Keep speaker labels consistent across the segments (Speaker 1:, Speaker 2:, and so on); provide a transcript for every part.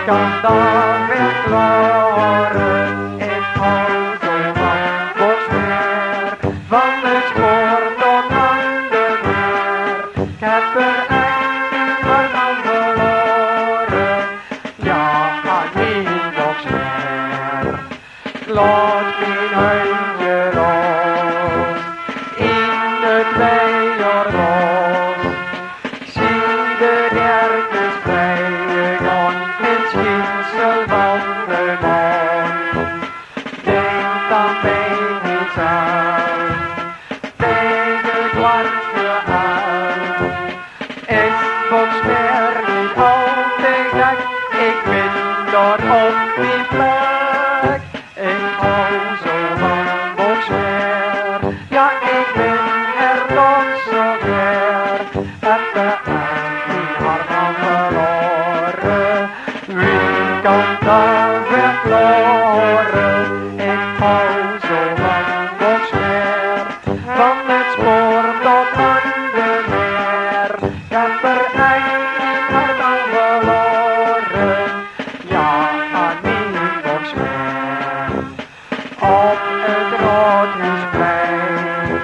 Speaker 1: kan dan weer kloren? Ik hou zo van Boksmeer, van het spoor tot aan de meer. Ik heb er echt niet hard aan verloren, ja, aan die Boksmeer. Laat mijn huisje los, in het Weiderbos. Zie de derkens vrijen gaan, in het schinsel van de maan. Denk aan mij niet aan, tegen het warmte aan. Is Boksmeer niet altijd gek, ik ben daar op die plek. Ik hou zo van Boksmeer, ja ik ben er nog zo ver. Heb de echt niet hard aan verloren, wie kan daar weer kloren? Ik hou zo van Boksmeer, van het spoor tot aan de meer. Ik heb er echt niet hard aan verloren, ja aan die Boksmeer. Op het Raadhuisplein,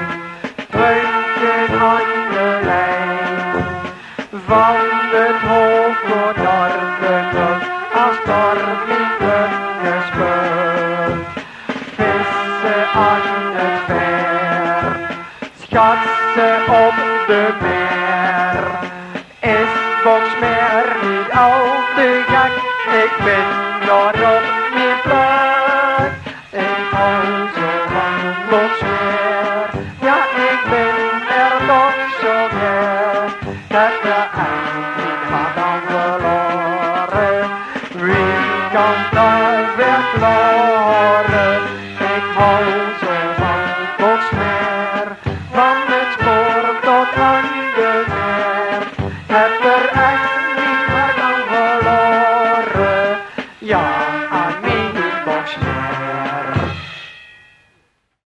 Speaker 1: puntje aan de lijn, van het hoofd tot naar de kust, als daar niet gespeeld. Vissen aan het ver, schatsen op de meer. Is Boksmeer niet al te gek, ik ben daar op mijn plek. Ik hou zo van Boksmeer, ja ik ben er nog zo ver. Ik heb de echt niet hard aan verloren, wie kan daar weer kloren? Ik hou zo van Boksmeer, van het spoor tot aan de meer. Ik heb er echt